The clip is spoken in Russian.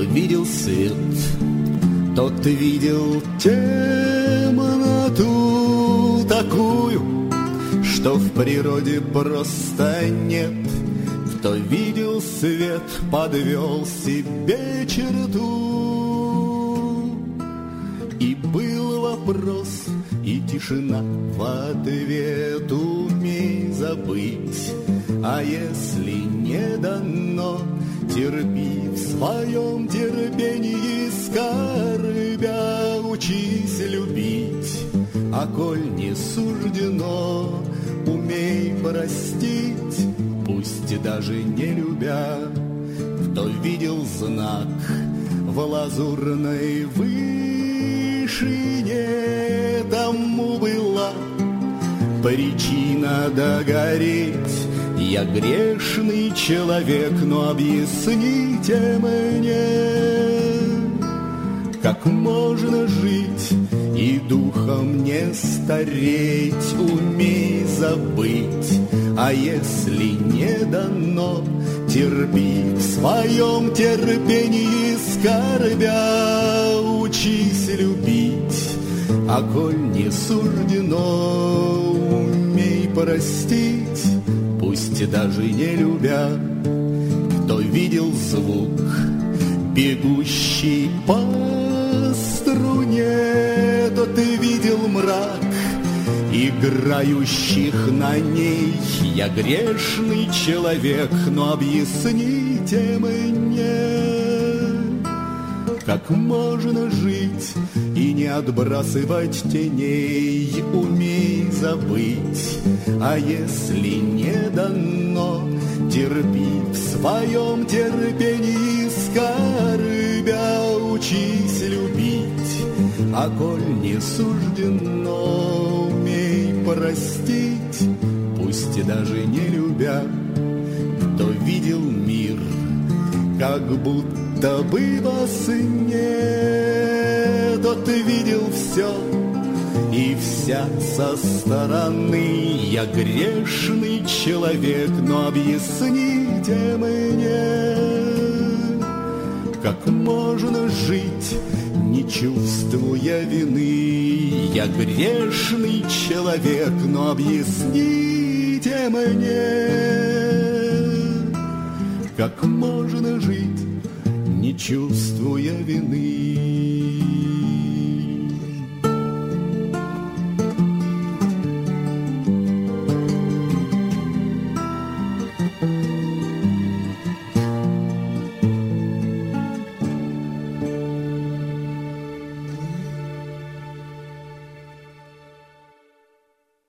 видел свет, тот видел темноту такую, что в природе просто нет. Кто видел свет, подвел себе черту. И был вопрос, и тишина в ответ. Умей забыть, а если не дано, терпи в своем терпении скорбя. Учись любить, а коль не суждено, умей простить, пусть даже не любя. Кто видел знак в лазурной вышине, тому была причина догореть. Я грешный человек, но объясните мне, как можно жить и духом не стареть. Умей забыть, а если не дано, терпи в своем терпении скорбя. Учись любить, а коль не суждено, умей простить, пусть даже не любя. Кто видел звук, бегущий по струне, тот и видел мрак играющих на ней. Я грешный человек, но объясните мне, как можно жить и не отбрасывать теней. Умей забыть, а если не дано, терпи в своем терпении скорбя. Учись любить, а коль не суждено, умей простить, пусть даже не любя. Кто видел мир, как будто бы во сне, тот видел все и вся со стороны. Я грешный человек, но объясните мне, как можно жить, не чувствуя вины. Я грешный человек, но объясните мне, как можно жить, не чувствуя вины.